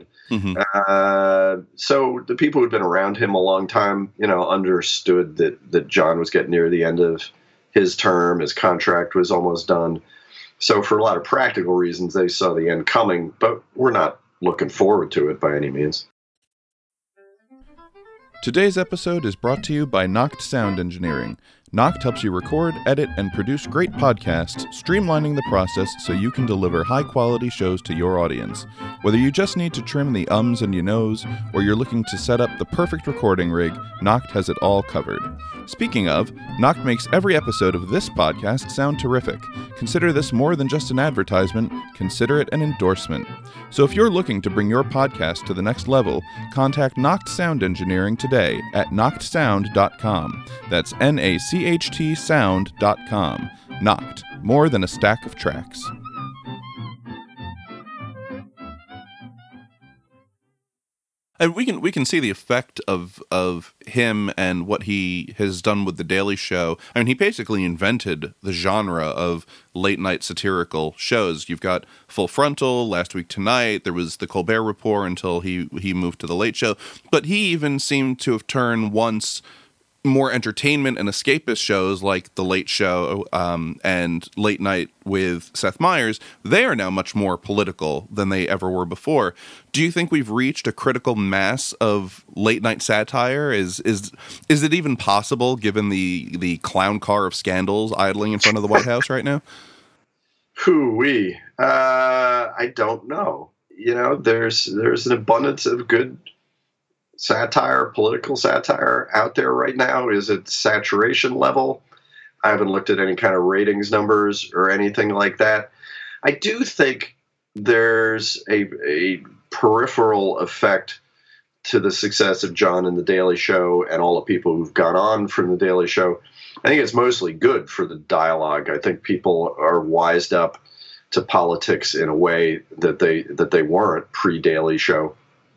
So the people who'd been around him a long time, understood that John was getting near the end of his term. His contract was almost done. So for a lot of practical reasons, they saw the end coming, but we're not looking forward to it by any means. Today's episode is brought to you by Noct Sound Engineering. Noct helps you record, edit, and produce great podcasts, streamlining the process so you can deliver high-quality shows to your audience. Whether you just need to trim the ums and you knows, or you're looking to set up the perfect recording rig, Noct has it all covered. Speaking of, Noct makes every episode of this podcast sound terrific. Consider this more than just an advertisement, consider it an endorsement. So if you're looking to bring your podcast to the next level, contact Noct Sound Engineering today at noctsound.com. That's NACHT sound.com. Noct, more than a stack of tracks. And we can see the effect of him and what he has done with The Daily Show. I mean, he basically invented the genre of late night satirical shows. You've got Full Frontal, Last Week Tonight. There was the Colbert Report until he moved to The Late Show. But he even seemed to have turned once more entertainment and escapist shows like The Late Show and Late Night with Seth Meyers. They are now much more political than they ever were before. Do you think we've reached a critical mass of late night satire? Is it even possible given the clown car of scandals idling in front of the White House right now? Hoo-wee. I don't know. You know, there's an abundance of good satire, political satire out there right now. Is it saturation level? I haven't looked at any kind of ratings numbers or anything like that. I do think there's a peripheral effect to the success of John and The Daily Show and all the people who've gone on from The Daily Show. I think it's mostly good for the dialogue. I think people are wised up to politics in a way that they weren't pre-Daily Show.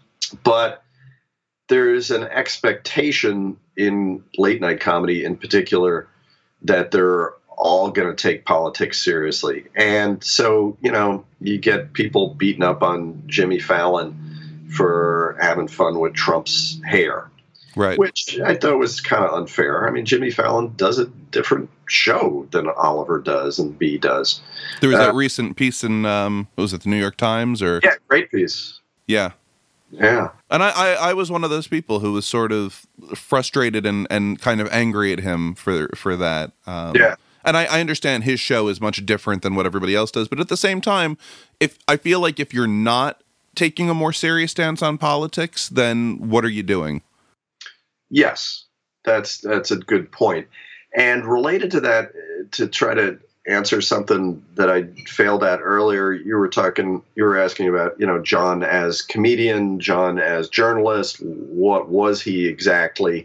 But there's an expectation in late night comedy in particular that they're all going to take politics seriously. And so, you know, you get people beating up on Jimmy Fallon for having fun with Trump's hair. Right. Which I thought was kind of unfair. I mean, Jimmy Fallon does a different show than Oliver does and B does. There was that recent piece in, what was it, the New York Times? Or yeah, great piece. Yeah. Yeah. And I was one of those people who was sort of frustrated and kind of angry at him for that. Yeah. And I understand his show is much different than what everybody else does. But at the same time, I feel like if you're not taking a more serious stance on politics, then what are you doing? Yes, that's a good point. And related to that, to try to answer something that I failed at earlier, you were asking about, you know, John as comedian, John as journalist. What was he exactly?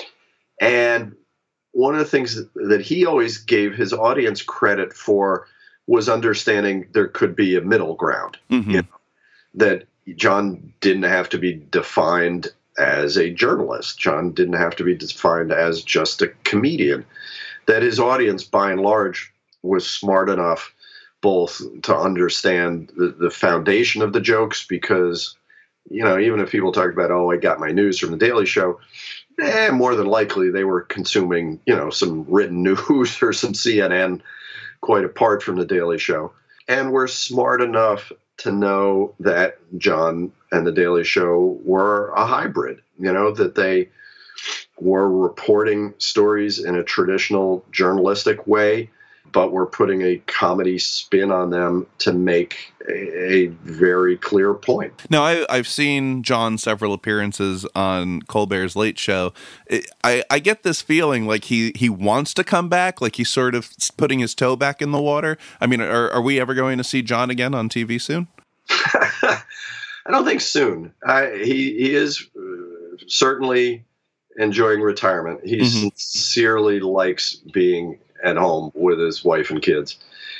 And one of the things that he always gave his audience credit for was understanding there could be a middle ground. Mm-hmm. You know, that John didn't have to be defined as a journalist. John didn't have to be defined as just a comedian. That his audience, by and large, was smart enough both to understand the foundation of the jokes, because, you know, even if people talk about, oh, I got my news from The Daily Show, more than likely they were consuming, you know, some written news or some CNN quite apart from The Daily Show. And we're smart enough to know that John and The Daily Show were a hybrid, you know, that they were reporting stories in a traditional journalistic way, but we're putting a comedy spin on them to make a very clear point. Now, I've seen John several appearances on Colbert's Late Show. I get this feeling like he wants to come back, like he's sort of putting his toe back in the water. I mean, are we ever going to see John again on TV soon? I don't think soon. He is certainly enjoying retirement. He sincerely likes being at home with his wife and kids.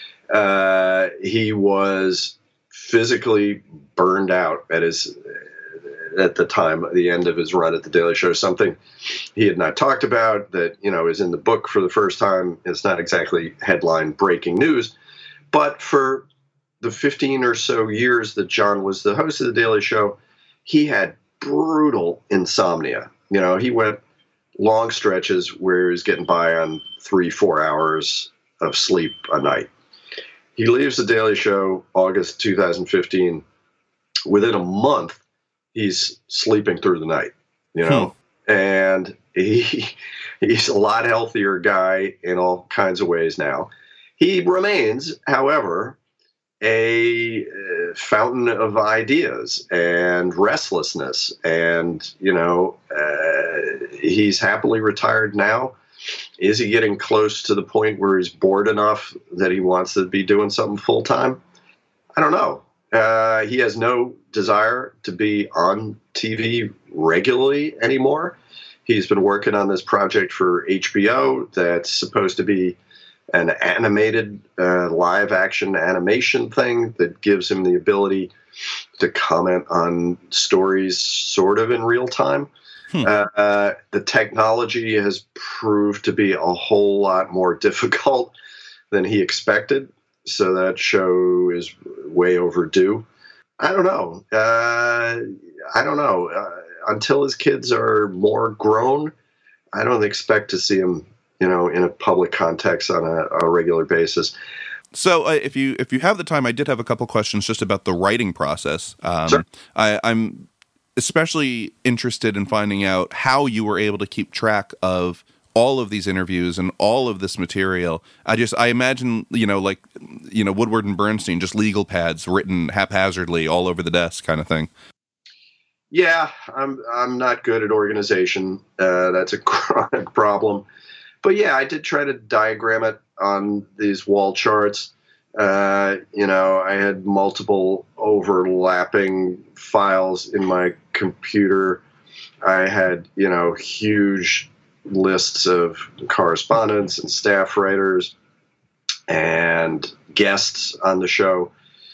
He was physically burned out at the time, at the end of his run at The Daily Show, something he had not talked about that, you know, is in the book for the first time. It's not exactly headline breaking news, but for the 15 or so years that John was the host of The Daily Show, he had brutal insomnia. You know, he went long stretches where he was getting by on 3-4 hours of sleep a night. He leaves The Daily Show August 2015. Within a month, he's sleeping through the night, you know, and he's a lot healthier guy in all kinds of ways now. He remains, however, a fountain of ideas and restlessness, and he's happily retired now. Is he getting close to the point where he's bored enough that he wants to be doing something full time? I don't know. He has no desire to be on TV regularly anymore. He's been working on this project for HBO that's supposed to be an animated live action animation thing that gives him the ability to comment on stories sort of in real time. The technology has proved to be a whole lot more difficult than he expected, so that show is way overdue. I don't know. Until his kids are more grown, I don't expect to see him, in a public context on a regular basis. So if you have the time, I did have a couple questions just about the writing process. Sure. I'm especially interested in finding out how you were able to keep track of all of these interviews and all of this material. I imagine, Woodward and Bernstein, just legal pads written haphazardly all over the desk kind of thing. Yeah, I'm not good at organization. That's a chronic problem. But yeah, I did try to diagram it on these wall charts. I had multiple overlapping files in my computer. I had, huge lists of correspondents and staff writers and guests on the show.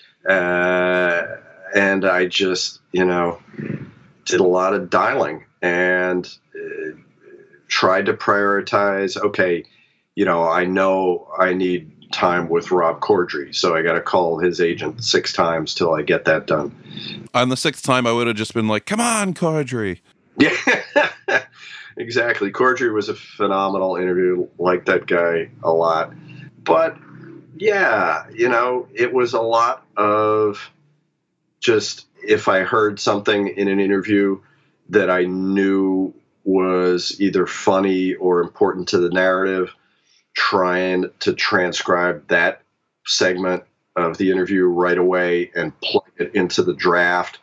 And I just, did a lot of dialing and tried to prioritize, okay, I know I need time with Rob Corddry, so I got to call his agent 6 times till I get that done. On the 6th time, I would have just been like, come on, Corddry. Yeah, exactly. Corddry was a phenomenal interview, like that guy a lot. But yeah, it was a lot of just, if I heard something in an interview that I knew was either funny or important to the narrative, trying to transcribe that segment of the interview right away and plug it into the draft,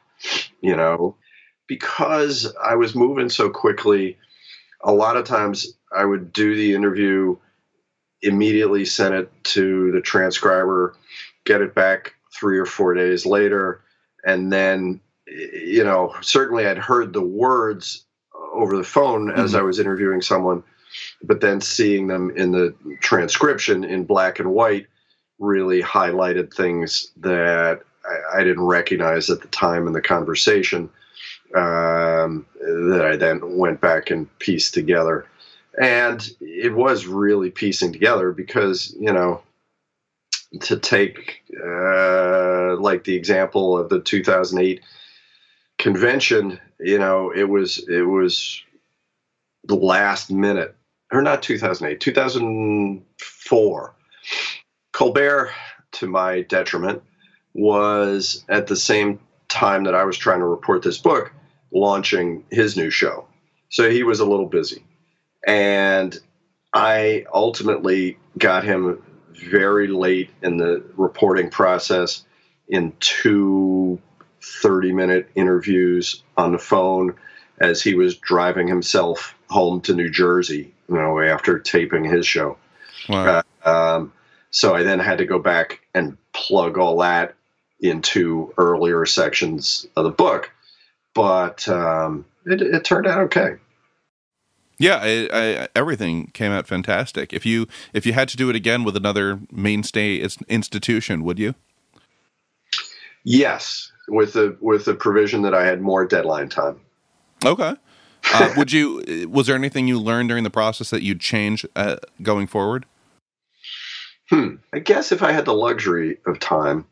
because I was moving so quickly. A lot of times I would do the interview, immediately send it to the transcriber, get it back 3 or 4 days later. And then, certainly I'd heard the words over the phone as I was interviewing someone, but then seeing them in the transcription in black and white really highlighted things that I didn't recognize at the time in the conversation, that I then went back and pieced together. And it was really piecing together because, to take like the example of the 2008 convention, it was the last minute, or not 2008, 2004. Colbert, to my detriment, was at the same time that I was trying to report this book, launching his new show. So he was a little busy. And I ultimately got him very late in the reporting process in 2 30-minute interviews on the phone as he was driving himself home to New Jersey, after taping his show. Wow. So I then had to go back and plug all that into earlier sections of the book. But it turned out okay. Yeah, everything came out fantastic. If you had to do it again with another mainstay institution, would you? Yes, with the provision that I had more deadline time. Okay. Was there anything you learned during the process that you'd change going forward? I guess if I had the luxury of time,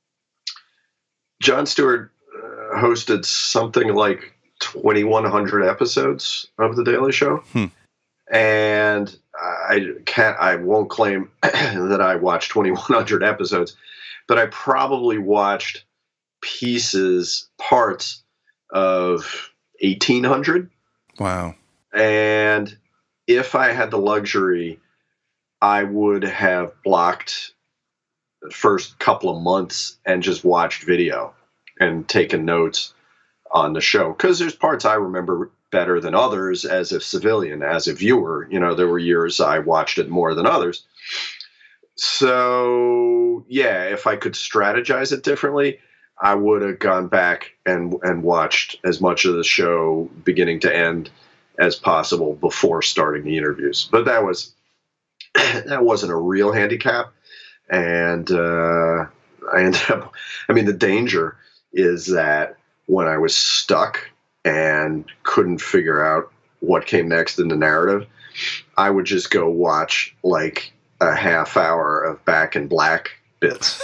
Jon Stewart hosted something like 2,100 episodes of The Daily Show. And I won't claim that I watched 2,100 episodes, but I probably watched parts of 1,800. Wow. And if I had the luxury, I would have blocked the first couple of months and just watched video and taken notes on the show. Because there's parts I remember better than others as a civilian, as a viewer. There were years I watched it more than others. So, yeah, if I could strategize it differently, I would have gone back and watched as much of the show beginning to end as possible before starting the interviews. But that wasn't a real handicap. And I ended up, the danger is that when I was stuck and couldn't figure out what came next in the narrative, I would just go watch like a half hour of Back in Black bits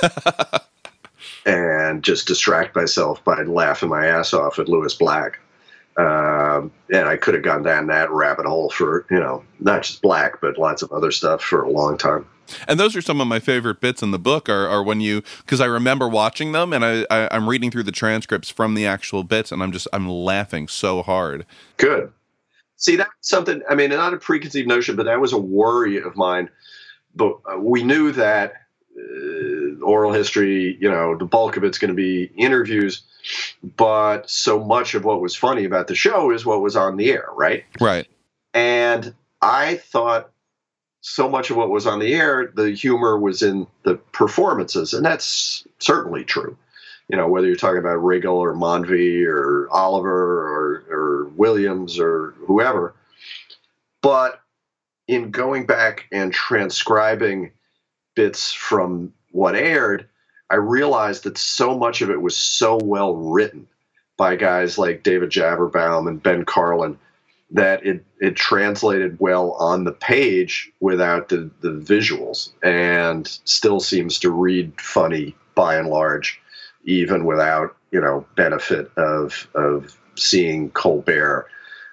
and just distract myself by laughing my ass off at Lewis Black. And I could have gone down that rabbit hole for, not just Black, but lots of other stuff for a long time. And those are some of my favorite bits in the book are when because I remember watching them and I'm reading through the transcripts from the actual bits and I'm laughing so hard. Good. See, that's something, not a preconceived notion, but that was a worry of mine. But we knew that oral history, the bulk of it's going to be interviews, but so much of what was funny about the show is what was on the air, right? Right. And I thought so much of what was on the air, the humor was in the performances, and that's certainly true. Whether you're talking about Riggle or Monvey or Oliver or Williams or whoever. But in going back and transcribing bits from what aired, I realized that so much of it was so well written by guys like David Javerbaum and Ben Carlin that it translated well on the page without the visuals, and still seems to read funny by and large, even without, benefit of seeing Colbert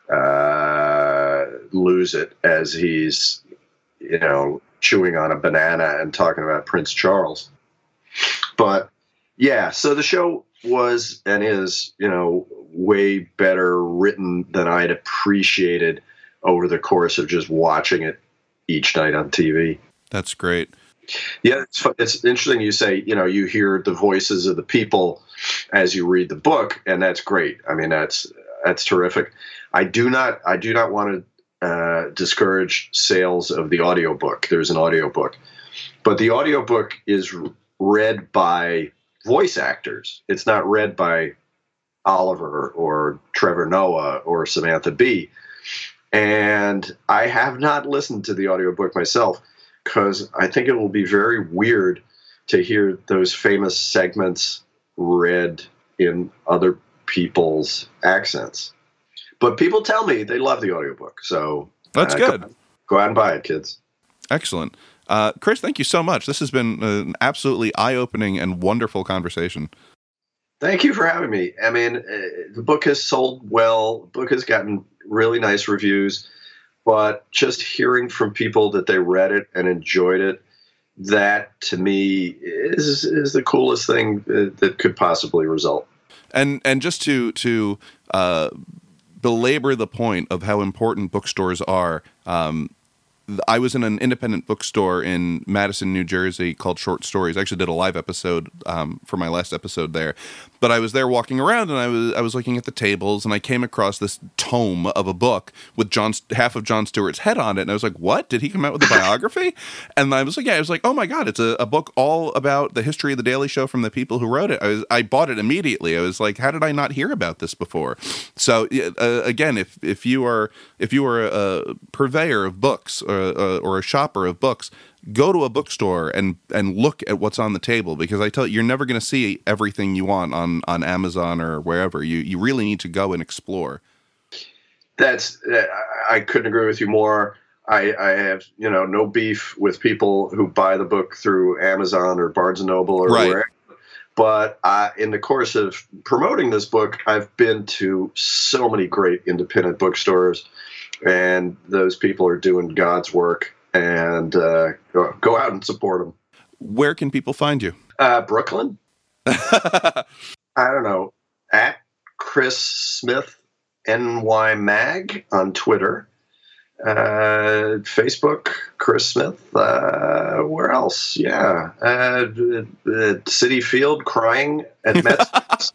lose it as he's, chewing on a banana and talking about Prince Charles. But yeah, so the show was and is, way better written than I'd appreciated over the course of just watching it each night on TV. That's great. Yeah, it's interesting you say, you hear the voices of the people as you read the book, and that's great. That's terrific. I do not want to discourage sales of the audiobook. There's an audiobook. But the audiobook is read by voice actors. It's not read by Oliver or Trevor Noah or Samantha Bee. And I have not listened to the audiobook myself because I think it will be very weird to hear those famous segments read in other people's accents. But people tell me they love the audiobook. So that's good. Go out and buy it, kids. Excellent. Chris, thank you so much. This has been an absolutely eye-opening and wonderful conversation. Thank you for having me. The book has sold well. The book has gotten really nice reviews, but just hearing from people that they read it and enjoyed it, that to me is the coolest thing that could possibly result. And just to belabor the point of how important bookstores are, I was in an independent bookstore in Madison, New Jersey called Short Stories. I actually did a live episode for my last episode there. But I was there walking around, and I was looking at the tables, and I came across this tome of a book with half of Jon Stewart's head on it. And I was like, what? Did he come out with a biography? And I was like, oh my God, it's a book all about the history of The Daily Show from the people who wrote it. I bought it immediately. I was like, how did I not hear about this before? So again, if you are a purveyor of books or a shopper of books, go to a bookstore and look at what's on the table, because I tell you, you're never going to see everything you want on Amazon or wherever. You really need to go and explore. I couldn't agree with you more. I have no beef with people who buy the book through Amazon or Barnes & Noble or wherever. But in the course of promoting this book, I've been to so many great independent bookstores, and those people are doing God's work. And go out and support them. Where can people find you? Brooklyn. I don't know, at Chris Smith NYMag on Twitter. Facebook, Chris Smith. Where else? Yeah. Citi Field crying at Mets.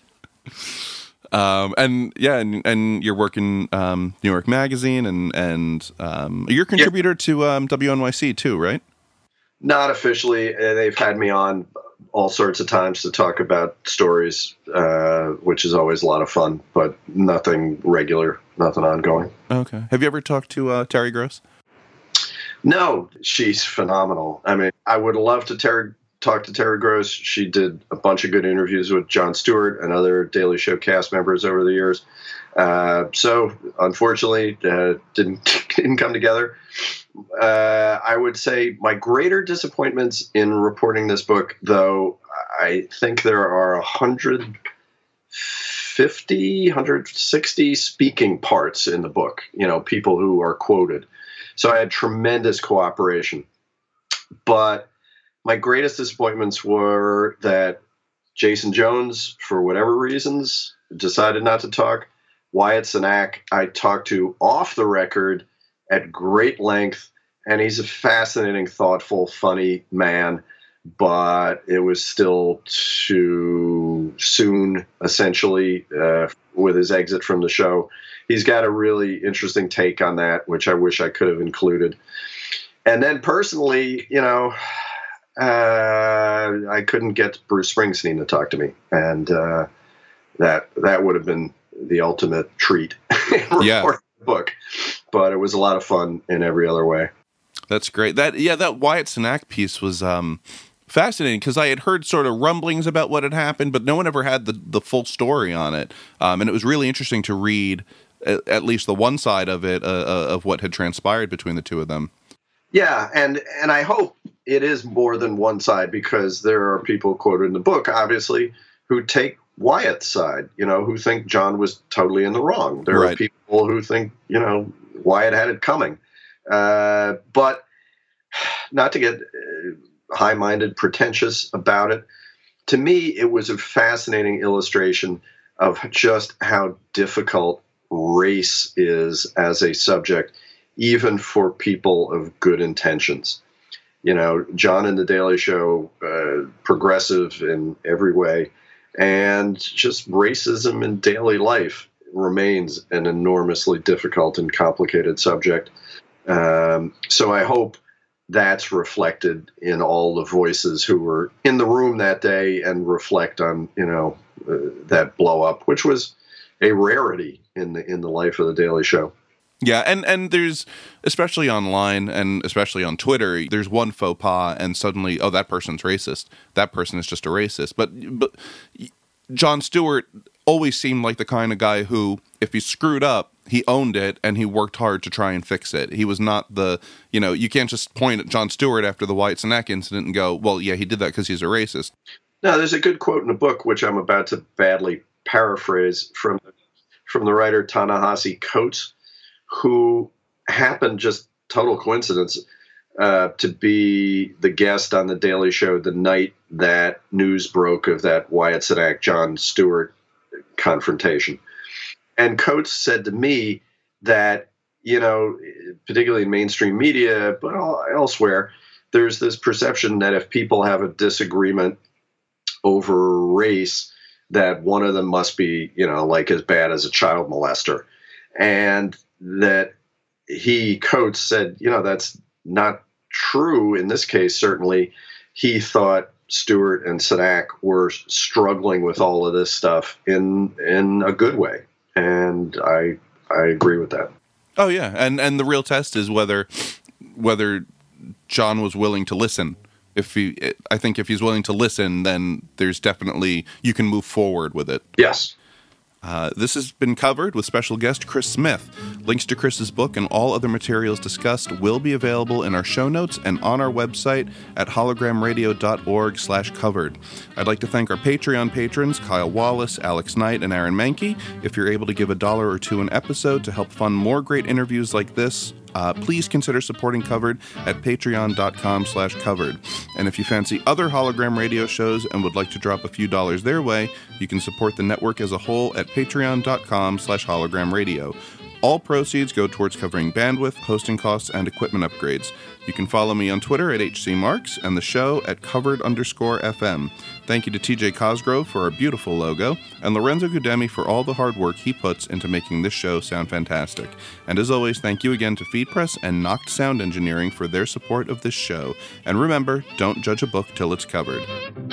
And you're working New York Magazine and you're a contributor to WNYC too, right? Not officially. They've had me on all sorts of times to talk about stories, which is always a lot of fun, but nothing regular, nothing ongoing. Okay. Have you ever talked to Terry Gross? No, she's phenomenal. I mean, I would love to talk to Terry Gross. She did a bunch of good interviews with Jon Stewart and other Daily Show cast members over the years. So unfortunately, didn't come together. I would say my greater disappointments in reporting this book, though, I think there are 160 speaking parts in the book, people who are quoted. So I had tremendous cooperation. But my greatest disappointments were that Jason Jones, for whatever reasons, decided not to talk. Wyatt Cenac, I talked to off the record at great length, and he's a fascinating, thoughtful, funny man, but it was still too soon, essentially, with his exit from the show. He's got a really interesting take on that, which I wish I could have included. And then personally, I couldn't get Bruce Springsteen to talk to me, and that would have been the ultimate treat in reporting the book. But it was a lot of fun in every other way. That's great. That Wyatt Cenac piece was fascinating because I had heard sort of rumblings about what had happened, but no one ever had the full story on it. And it was really interesting to read at least the one side of it, of what had transpired between the two of them. Yeah, and I hope it is more than one side, because there are people quoted in the book, obviously, who take Wyatt's side, who think John was totally in the wrong. There are people who think, Wyatt had it coming. But not to get high-minded, pretentious about it, to me, it was a fascinating illustration of just how difficult race is as a subject, even for people of good intentions. John and the Daily Show, progressive in every way, and just racism in daily life remains an enormously difficult and complicated subject. So I hope that's reflected in all the voices who were in the room that day and reflect on, that blow up, which was a rarity in the life of the Daily Show. Yeah, and there's, especially online and especially on Twitter, there's one faux pas and suddenly, oh, that person's racist. That person is just a racist. But Jon Stewart always seemed like the kind of guy who, if he screwed up, he owned it and he worked hard to try and fix it. He was not you can't just point at Jon Stewart after the Wyatt Cenac incident and go, well, yeah, he did that because he's a racist. No, there's a good quote in the book, which I'm about to badly paraphrase, from the writer Ta-Nehisi Coates, who happened, just total coincidence, to be the guest on the Daily Show the night that news broke of that Wyatt Cenac, Jon Stewart confrontation. And Coates said to me that, particularly in mainstream media, but elsewhere, there's this perception that if people have a disagreement over race, that one of them must be, like as bad as a child molester. And that Coates said, that's not true in this case. Certainly, he thought Stewart and Cenac were struggling with all of this stuff in a good way. And I agree with that. Oh, yeah. And the real test is whether John was willing to listen. I think if he's willing to listen, then there's definitely, you can move forward with it. Yes. This has been covered with special guest Chris Smith. Links to Chris's book and all other materials discussed will be available in our show notes and on our website at hologramradio.org/covered. I'd like to thank our Patreon patrons, Kyle Wallace, Alex Knight, and Aaron Mankey. If you're able to give $1 or $2 an episode to help fund more great interviews like this, please consider supporting Covered at patreon.com/covered. And if you fancy other hologram radio shows and would like to drop a few dollars their way, you can support the network as a whole at patreon.com/hologramradio. All proceeds go towards covering bandwidth, hosting costs, and equipment upgrades. You can follow me on Twitter at HCMarks and the show at covered_FM. Thank you to TJ Cosgrove for our beautiful logo, and Lorenzo Gudemi for all the hard work he puts into making this show sound fantastic. And as always, thank you again to FeedPress and Noct Sound Engineering for their support of this show. And remember, don't judge a book till it's covered.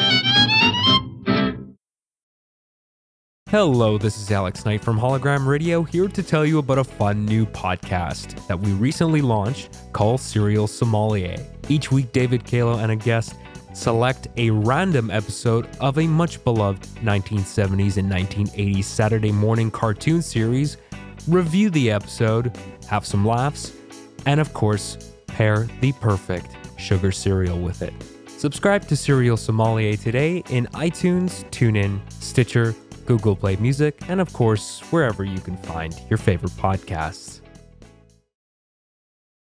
Hello, this is Alex Knight from Hologram Radio, here to tell you about a fun new podcast that we recently launched called Serial Sommelier. Each week, David Kalo and a guest select a random episode of a much beloved 1970s and 1980s Saturday morning cartoon series, review the episode, have some laughs, and of course, pair the perfect sugar cereal with it. Subscribe to Serial Sommelier today in iTunes, TuneIn, Stitcher, Google Play Music, and of course, wherever you can find your favorite podcasts.